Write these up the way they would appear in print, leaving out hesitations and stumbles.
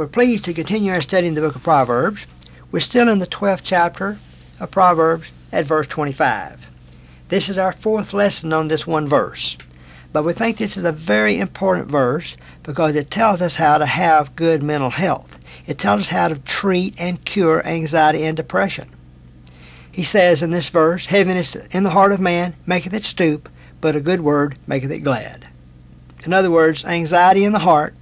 We're pleased to continue our study in the book of Proverbs. We're still in the 12th chapter of Proverbs at verse 25. This is our fourth lesson on this one verse. But we think this is a very important verse because it tells us how to have good mental health. It tells us how to treat and cure anxiety and depression. He says in this verse, "Heaviness in the heart of man maketh it stoop, but a good word maketh it glad." In other words, anxiety in the heart,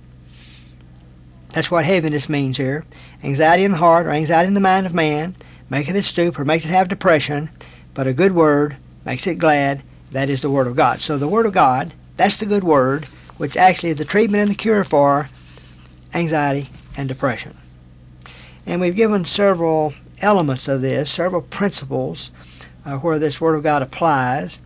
that's what heaviness means here. Anxiety in the heart or anxiety in the mind of man maketh it stoop or makes it have depression, but a good word makes it glad. That is the Word of God. So the Word of God, that's the good word, which actually is the treatment and the cure for anxiety and depression. And we've given several elements of this, several principles where this Word of God applies.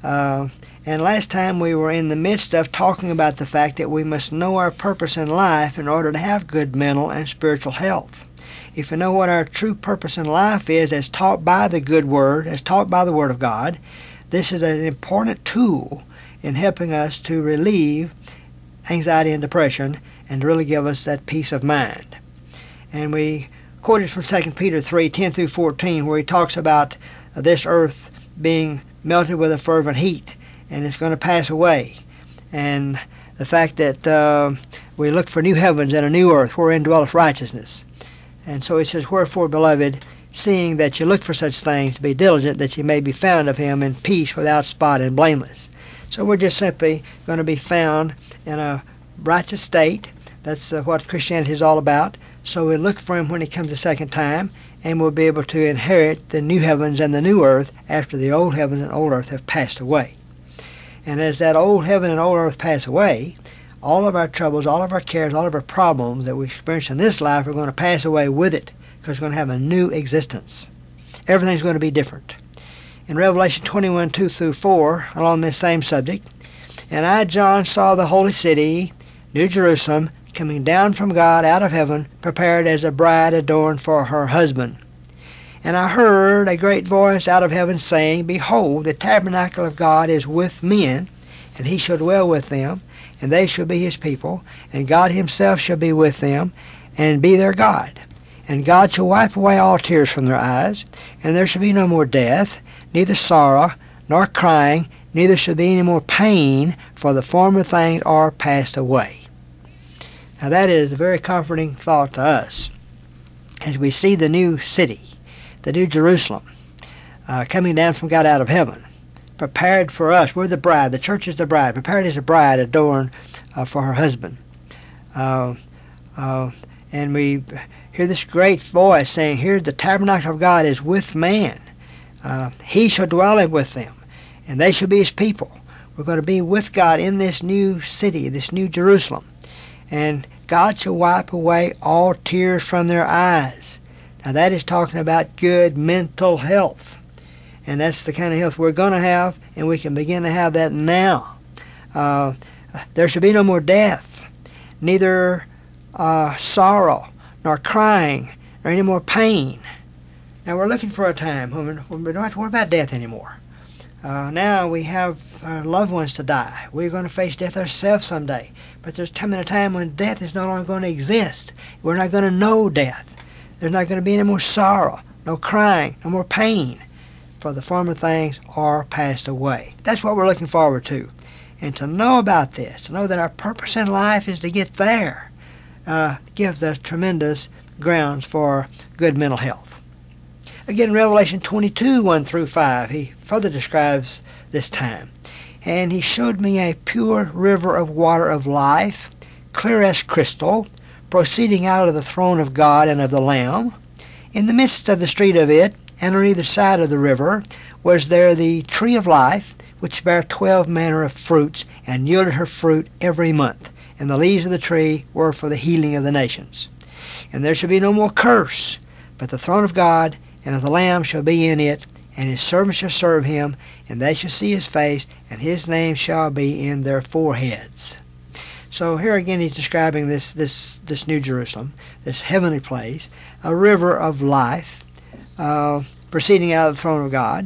And last time we were in the midst of talking about the fact that we must know our purpose in life in order to have good mental and spiritual health. If we know what our true purpose in life is as taught by the good Word, as taught by the Word of God, this is an important tool in helping us to relieve anxiety and depression and to really give us that peace of mind. And we quoted from 2 Peter 3:10 through 14, where he talks about this earth being melted with a fervent heat, and it's going to pass away. And the fact that we look for new heavens and a new earth wherein dwelleth righteousness. And so he says, "Wherefore, beloved, seeing that you look for such things, be diligent that you may be found of him in peace, without spot and blameless." So we're just simply going to be found in a righteous state. That's what Christianity is all about. So we look for him when he comes a second time, and we'll be able to inherit the new heavens and the new earth after the old heavens and old earth have passed away. And as that old heaven and old earth pass away, all of our troubles, all of our cares, all of our problems that we experience in this life are going to pass away with it, because we're going to have a new existence. Everything's going to be different. In Revelation 21:2 through 4, along this same subject, "And I, John, saw the holy city, New Jerusalem, coming down from God out of heaven, prepared as a bride adorned for her husband. And I heard a great voice out of heaven saying, Behold, the tabernacle of God is with men, and he shall dwell with them, and they shall be his people, and God himself shall be with them, and be their God. And God shall wipe away all tears from their eyes, and there shall be no more death, neither sorrow, nor crying, neither shall be any more pain, for the former things are passed away." Now that is a very comforting thought to us as we see the new city, the new Jerusalem, coming down from God out of heaven, prepared for us. We're the bride. The church is the bride, prepared as a bride adorned for her husband. And we hear this great voice saying, "Here the tabernacle of God is with man. He shall dwell with them, and they shall be his people." We're going to be with God in this new city, this new Jerusalem. And God shall wipe away all tears from their eyes. Now that is talking about good mental health. And that's the kind of health we're going to have, and we can begin to have that now. There shall be no more death, neither sorrow, nor crying, nor any more pain. Now we're looking for a time when we don't have to worry about death anymore. Now we have our loved ones to die. We're going to face death ourselves someday. But there's coming a time when death is no longer going to exist. We're not going to know death. There's not going to be any more sorrow, no crying, no more pain, for the former things are passed away. That's what we're looking forward to. And to know about this, to know that our purpose in life is to get there, gives us tremendous grounds for good mental health. Again, Revelation 22:1 through 5, he further describes this time. "And he showed me a pure river of water of life, clear as crystal, proceeding out of the throne of God and of the Lamb. In the midst of the street of it, and on either side of the river, was there the tree of life, which bare 12 manner of fruits, and yielded her fruit every month. And the leaves of the tree were for the healing of the nations. And there shall be no more curse, but the throne of God and of the Lamb shall be in it, and his servants shall serve him, and they shall see his face, and his name shall be in their foreheads." So here again he's describing this New Jerusalem, this heavenly place, a river of life proceeding out of the throne of God.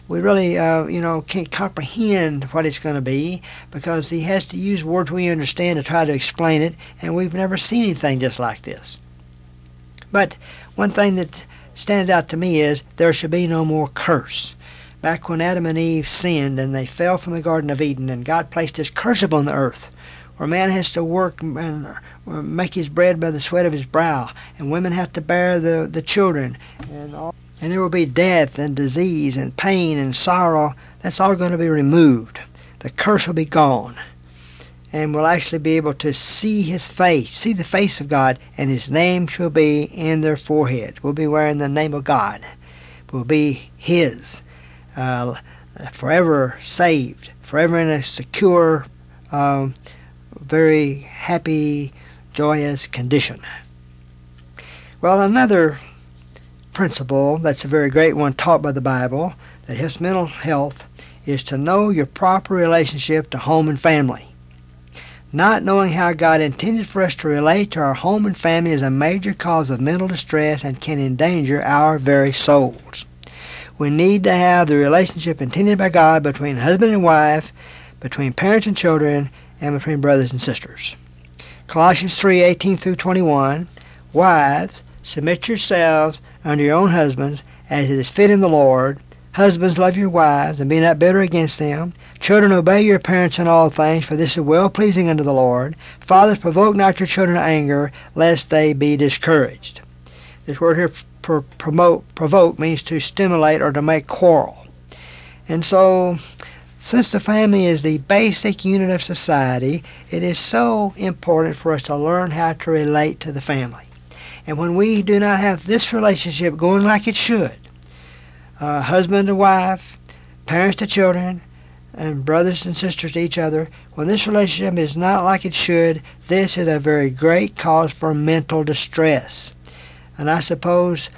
we really, can't comprehend what it's going to be, because he has to use words we understand to try to explain it, and we've never seen anything just like this. But one thing that stands out to me is there should be no more curse. Back when Adam and Eve sinned and they fell from the Garden of Eden, and God placed his curse upon the earth, where man has to work and make his bread by the sweat of his brow, and women have to bear the children, and there will be death and disease and pain and sorrow. That's all going to be removed. The curse will be gone, and we'll actually be able to see his face, see the face of God, and his name shall be in their foreheads. We'll be wearing the name of God. We'll be his, forever saved, forever in a secure, very happy, joyous condition. Well, another principle that's a very great one taught by the Bible that helps mental health is to know your proper relationship to home and family. Not knowing how God intended for us to relate to our home and family is a major cause of mental distress and can endanger our very souls. We need to have the relationship intended by God between husband and wife, between parents and children, and between brothers and sisters. Colossians 3:18 through 21, wives, submit yourselves unto your own husbands, as it is fit in the Lord. Husbands, love your wives, and be not bitter against them. Children, obey your parents in all things, for this is well-pleasing unto the Lord. Fathers, provoke not your children to anger, lest they be discouraged. This word here, provoke, means to stimulate or to make quarrel. And so, since the family is the basic unit of society, it is so important for us to learn how to relate to the family. And when we do not have this relationship going like it should, husband to wife, parents to children, and brothers and sisters to each other, when this relationship is not like it should, this is a very great cause for mental distress. And I suppose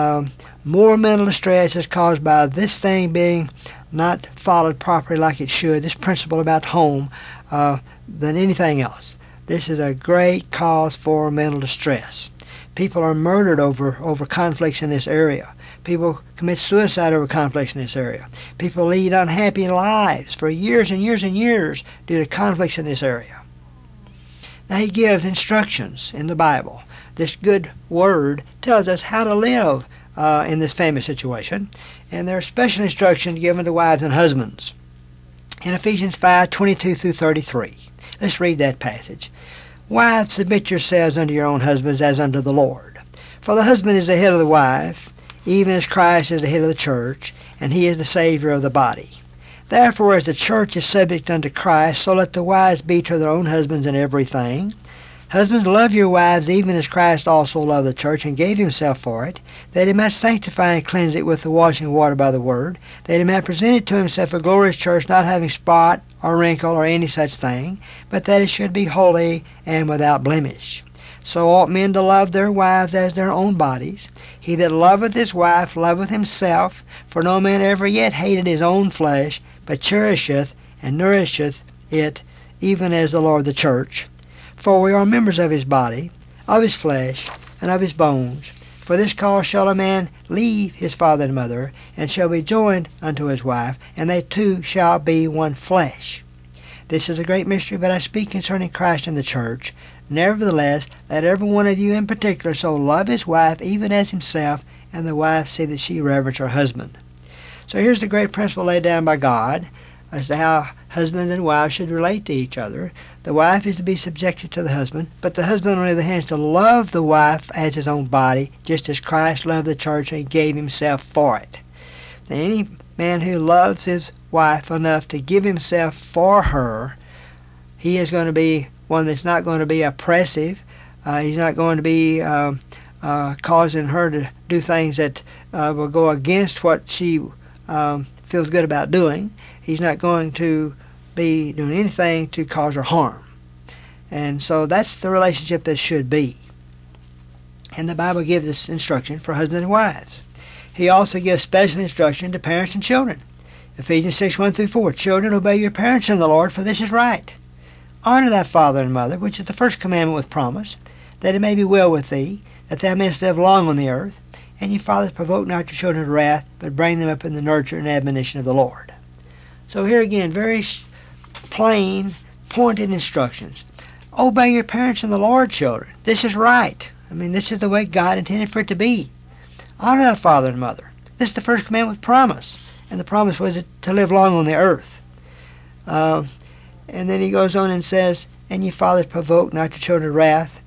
more mental distress is caused by this thing being not followed properly like it should, this principle about home, than anything else. This is a great cause for mental distress. People are murdered over conflicts in this area. People commit suicide over conflicts in this area. People lead unhappy lives for years and years and years due to conflicts in this area. Now he gives instructions in the Bible. This good word tells us how to live in this family situation, and there are special instructions given to wives and husbands. In Ephesians 5:22 through 33, let's read that passage. Wives, submit yourselves unto your own husbands as unto the Lord. For the husband is the head of the wife, even as Christ is the head of the church, and he is the Savior of the body. Therefore, as the church is subject unto Christ, so let the wives be to their own husbands in everything. Husbands, love your wives, even as Christ also loved the church and gave himself for it, that he might sanctify and cleanse it with the washing of water by the word, that he might present it to himself a glorious church, not having spot or wrinkle or any such thing, but that it should be holy and without blemish. So ought men to love their wives as their own bodies. He that loveth his wife loveth himself, for no man ever yet hated his own flesh, but cherisheth and nourisheth it, even as the Lord the church. For we are members of his body, of his flesh, and of his bones. For this cause shall a man leave his father and mother, and shall be joined unto his wife, and they two shall be one flesh. This is a great mystery, but I speak concerning Christ and the church. Nevertheless, let every one of you in particular so love his wife even as himself, and the wife see that she reverence her husband. So here's the great principle laid down by God as to how husbands and wives should relate to each other. The wife is to be subjected to the husband, but the husband, on the other hand, is to love the wife as his own body, just as Christ loved the church and gave himself for it. Now, any man who loves his wife enough to give himself for her, he is going to be one that's not going to be oppressive. He's not going to be causing her to do things that will go against what she feels good about doing. He's not going to be doing anything to cause her harm. And so that's the relationship that should be. And the Bible gives us instruction for husbands and wives. He also gives special instruction to parents and children. Ephesians 6:1 through 4. Children, obey your parents in the Lord, for this is right. Honor thy father and mother, which is the first commandment with promise, that it may be well with thee, that thou mayest live long on the earth. And ye fathers, provoke not your children to wrath, but bring them up in the nurture and admonition of the Lord. So here again, very plain, pointed instructions. Obey your parents in the Lord, children. This is right. I mean, this is the way God intended for it to be. Honor thy father and mother. This is the first commandment with promise. And the promise was to live long on the earth. And then he goes on and says, and ye fathers, provoke not your children to wrath.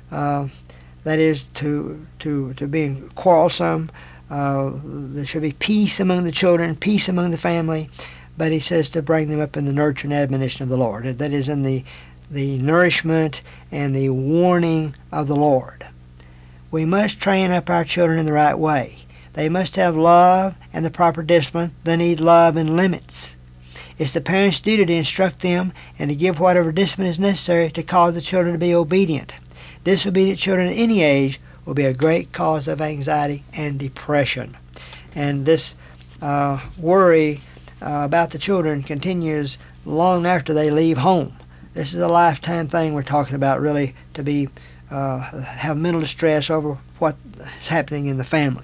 That is, to being quarrelsome. There should be peace among the children, peace among the family. But he says to bring them up in the nurture and admonition of the Lord. That is in the nourishment and the warning of the Lord. We must train up our children in the right way. They must have love and the proper discipline. They need love and limits. It's the parents' duty to instruct them and to give whatever discipline is necessary to cause the children to be obedient. Disobedient children at any age will be a great cause of anxiety and depression. And this worry about the children continues long after they leave home. This is a lifetime thing we're talking about, really, to be have mental distress over what is happening in the family.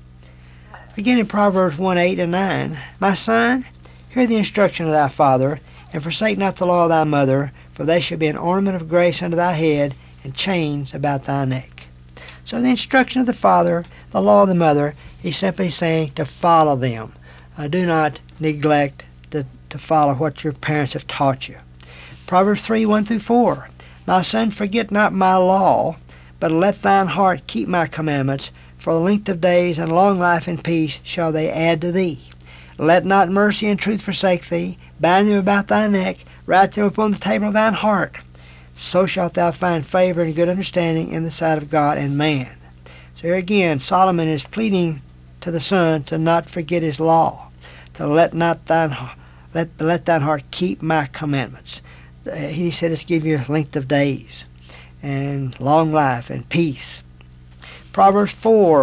Again in Proverbs 1:8 and 9, my son, hear the instruction of thy father, and forsake not the law of thy mother, for they shall be an ornament of grace unto thy head, and chains about thy neck. So the instruction of the father, the law of the mother, he's simply saying to follow them. Do not neglect to follow what your parents have taught you. Proverbs 3:1-4, my son, forget not my law, but let thine heart keep my commandments, for the length of days and long life and peace shall they add to thee. Let not mercy and truth forsake thee. Bind them about thy neck. Write them upon the table of thine heart. So shalt thou find favor and good understanding in the sight of God and man. So here again, Solomon is pleading to the son to not forget his law, to let thine heart keep my commandments. He said it's give you length of days and long life and peace. Proverbs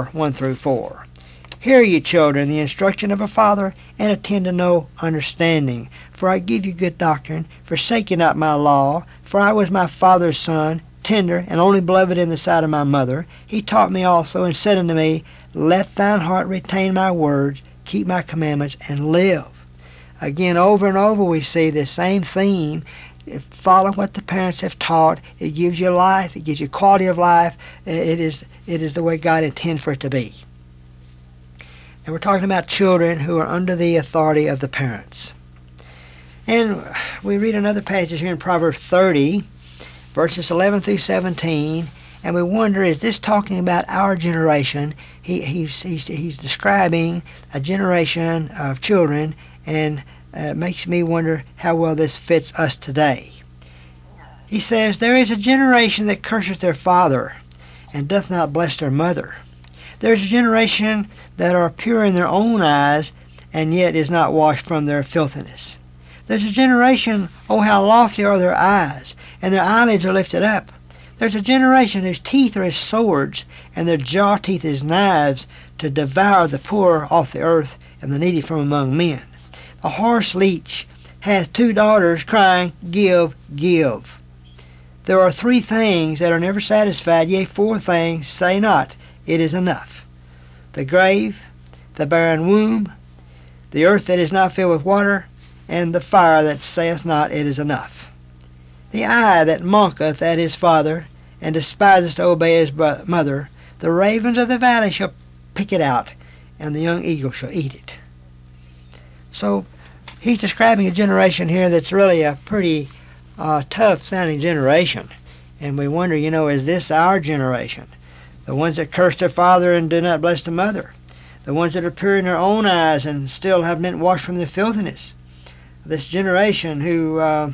4:1-4. Hear ye, children, the instruction of a father, and attend to no understanding. For I give you good doctrine. Forsake ye not my law. For I was my father's son, tender, and only beloved in the sight of my mother. He taught me also, and said unto me, let thine heart retain my words, keep my commandments, and live. Again, over and over we see the same theme. Follow what the parents have taught. It gives you life. It gives you quality of life. It is the way God intends for it to be. And we're talking about children who are under the authority of the parents. And we read another passage here in Proverbs 30, verses 11-17, and we wonder, is this talking about our generation? He's describing a generation of children, and it makes me wonder how well this fits us today. He says, there is a generation that curses their father, and doth not bless their mother. There is a generation that are pure in their own eyes, and yet is not washed from their filthiness. There's a generation, oh how lofty are their eyes, and their eyelids are lifted up. There's a generation whose teeth are as swords, and their jaw teeth as knives, to devour the poor off the earth, and the needy from among men. The horse leech hath 2 daughters, crying, give, give. There are 3 things that are never satisfied, yea, 4 things, say not, it is enough. The grave, the barren womb, the earth that is not filled with water, and the fire that saith not, it is enough. The eye that mocketh at his father, and despiseth to obey his mother, the ravens of the valley shall pick it out, and the young eagle shall eat it. So he's describing a generation here that's really a pretty tough-sounding generation. And we wonder, is this our generation? The ones that curse their father and do not bless the mother. The ones that are pure in their own eyes and still have been washed from their filthiness. This generation who are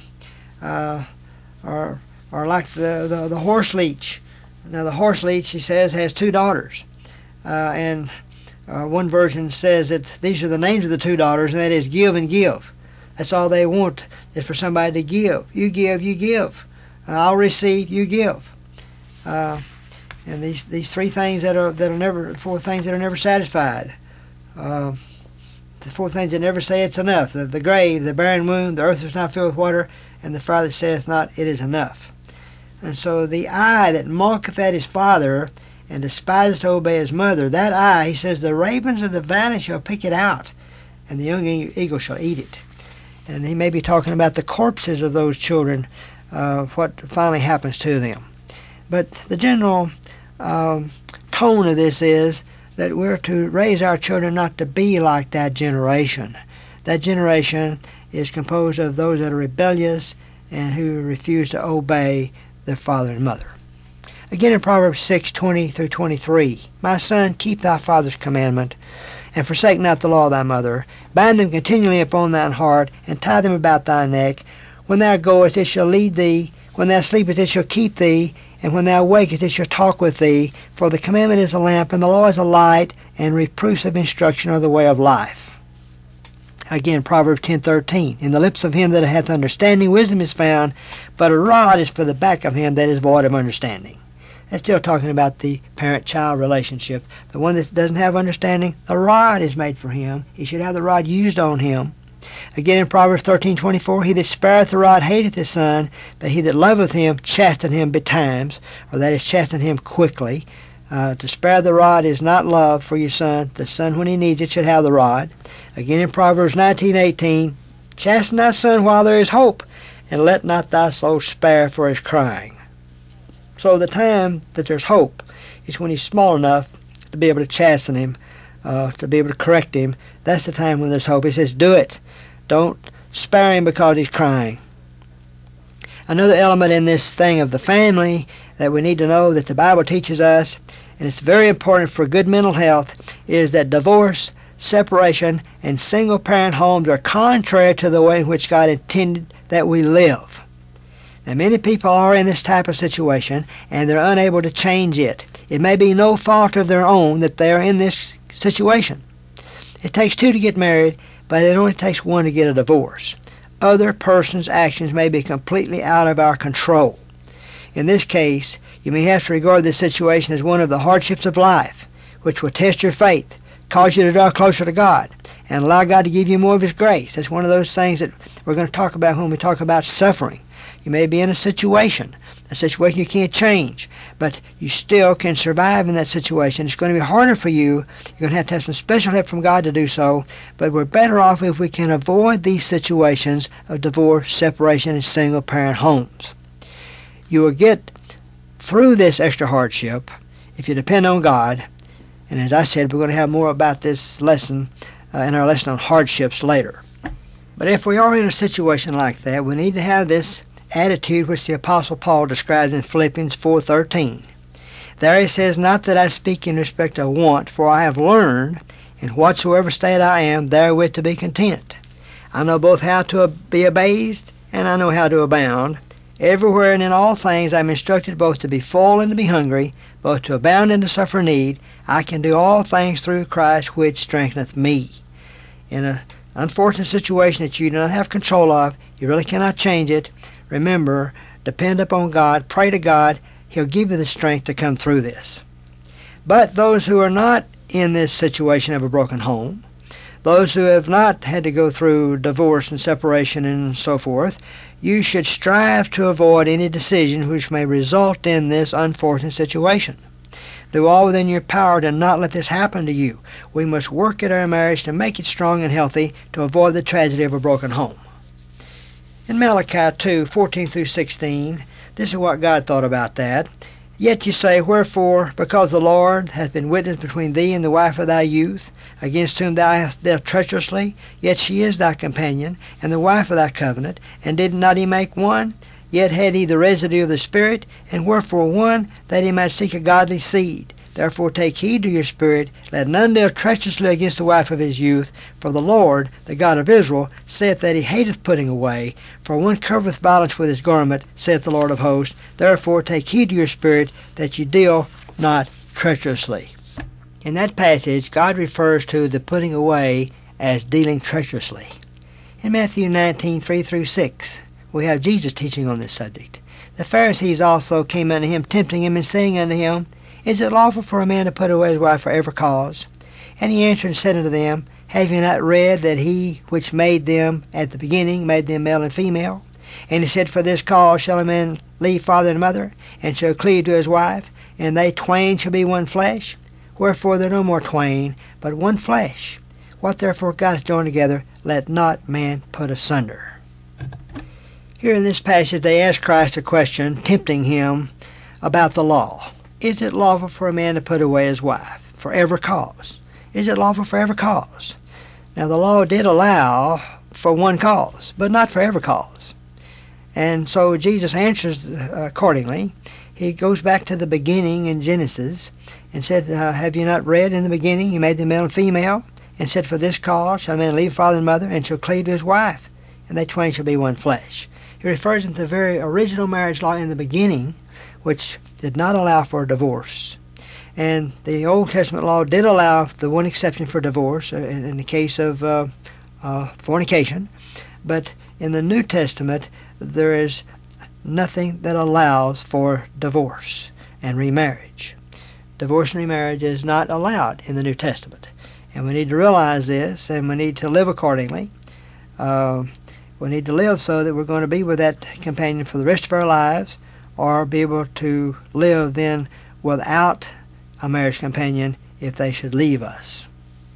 like the horse leech. Now the horse leech, he says, has 2 daughters. And one version says that these are the names of the 2 daughters, and that is give and give. That's all they want, is for somebody to give. You give, you give. I'll receive, you give. And these 3 things that'll never, 4 things that are never satisfied. The 4 things that never say it's enough. The grave, the barren womb, the earth that is not filled with water, and the fire that saith not, it is enough. And so the eye that mocketh at his father and despiseth to obey his mother, that eye, he says, the ravens of the valley shall pick it out, and the young eagle shall eat it. And he may be talking about the corpses of those children, what finally happens to them. But the general tone of this is that we're to raise our children not to be like that generation. That generation is composed of those that are rebellious and who refuse to obey their father and mother. Again in Proverbs 6:20 through 23, My son, keep thy father's commandment, and forsake not the law of thy mother. Bind them continually upon thine heart, and tie them about thy neck. When thou goest, it shall lead thee. When thou sleepest, it shall keep thee. And when thou wakest, it shall talk with thee. For the commandment is a lamp, and the law is a light, and reproofs of instruction are the way of life. Again, Proverbs 10:13, In the lips of him that hath understanding wisdom is found, but a rod is for the back of him that is void of understanding. That's still talking about the parent-child relationship. The one that doesn't have understanding, the rod is made for him. He should have the rod used on him. Again in Proverbs 13:24, He that spareth the rod hateth his son, but he that loveth him chasteneth him betimes, or that is, chasteneth him quickly. To spare the rod is not love for your son. The son, when he needs it, should have the rod. Again in Proverbs 19:18, Chasten thy son while there is hope, and let not thy soul spare for his crying. So the time that there's hope is when he's small enough to be able to chasten him, to be able to correct him. That's the time when there's hope. He says, do it. Don't spare him because he's crying. Another element in this thing of the family that we need to know that the Bible teaches us, and it's very important for good mental health, is that divorce, separation, and single-parent homes are contrary to the way in which God intended that we live. Now, many people are in this type of situation, and they're unable to change it. It may be no fault of their own that they are in this situation. It takes two to get married, but it only takes one to get a divorce. Other person's actions may be completely out of our control. In this case, you may have to regard this situation as one of the hardships of life, which will test your faith, cause you to draw closer to God, and allow God to give you more of His grace. That's one of those things that we're going to talk about when we talk about suffering. You may be in a situation you can't change, but you still can survive in that situation. It's going to be harder for you. You're going to have some special help from God to do so, but we're better off if we can avoid these situations of divorce, separation, and single-parent homes. You will get through this extra hardship if you depend on God, and as I said, we're going to have more about this lesson in our lesson on hardships later. But if we are in a situation like that, we need to have this attitude which the Apostle Paul describes in Philippians 4:13. There he says, Not that I speak in respect of want, for I have learned, in whatsoever state I am, therewith to be content. I know both how to be abased, and I know how to abound. Everywhere and in all things I am instructed both to be full and to be hungry, both to abound and to suffer need. I can do all things through Christ which strengtheneth me. In an unfortunate situation that you do not have control of, you really cannot change it, remember, depend upon God, pray to God, He'll give you the strength to come through this. But those who are not in this situation of a broken home, those who have not had to go through divorce and separation and so forth, you should strive to avoid any decision which may result in this unfortunate situation. Do all within your power to not let this happen to you. We must work at our marriage to make it strong and healthy to avoid the tragedy of a broken home. In Malachi 2:14 through 16, this is what God thought about that. Yet you say, Wherefore? Because the Lord hath been witness between thee and the wife of thy youth, against whom thou hast dealt treacherously, yet she is thy companion, and the wife of thy covenant, and did not he make one? Yet had he the residue of the Spirit, and wherefore one, that he might seek a godly seed. Therefore take heed to your spirit, let none deal treacherously against the wife of his youth, for the Lord, the God of Israel, saith that he hateth putting away, for one covereth violence with his garment, saith the Lord of hosts. Therefore take heed to your spirit, that you deal not treacherously. In that passage, God refers to the putting away as dealing treacherously. In Matthew 19:3 through 6, we have Jesus teaching on this subject. The Pharisees also came unto him, tempting him, and saying unto him, Is it lawful for a man to put away his wife for every cause? And he answered and said unto them, Have ye not read that he which made them at the beginning made them male and female? And he said, For this cause shall a man leave father and mother, and shall cleave to his wife, and they twain shall be one flesh. Wherefore they're no more twain, but one flesh. What therefore God hath joined together, let not man put asunder. Here in this passage they ask Christ a question, tempting him about the law. Is it lawful for a man to put away his wife for every cause? Is it lawful for every cause? Now the law did allow for one cause, but not for every cause. And so Jesus answers accordingly. He goes back to the beginning in Genesis and said, have you not read in the beginning, he made them male and female, and said, for this cause shall a man leave father and mother, and shall cleave to his wife, and they twain shall be one flesh. He refers to the very original marriage law in the beginning, which did not allow for divorce. And the Old Testament law did allow the one exception for divorce in the case of fornication. But in the New Testament, there is nothing that allows for divorce and remarriage. Divorce and remarriage is not allowed in the New Testament. And we need to realize this, and we need to live accordingly. We need to live so that we're going to be with that companion for the rest of our lives, or be able to live then without a marriage companion if they should leave us.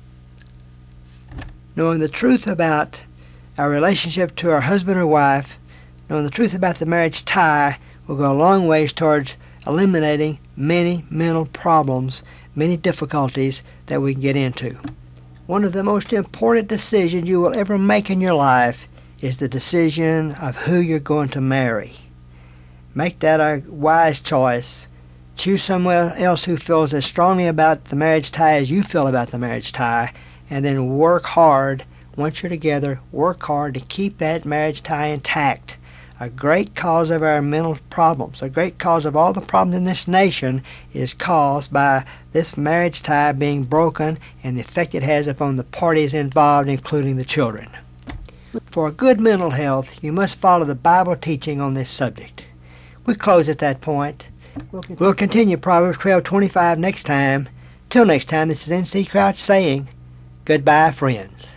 Knowing the truth about our relationship to our husband or wife, knowing the truth about the marriage tie, will go a long ways towards eliminating many mental problems, many difficulties that we can get into. One of the most important decisions you will ever make in your life is the decision of who you're going to marry. Make that a wise choice. Choose someone else who feels as strongly about the marriage tie as you feel about the marriage tie, and then work hard. Once you're together, work hard to keep that marriage tie intact. A great cause of our mental problems, a great cause of all the problems in this nation, is caused by this marriage tie being broken and the effect it has upon the parties involved, including the children. For good mental health, you must follow the Bible teaching on this subject. We close at that point. We'll continue Proverbs 12:25 next time. Till next time, this is N.C. Crouch saying, goodbye, friends.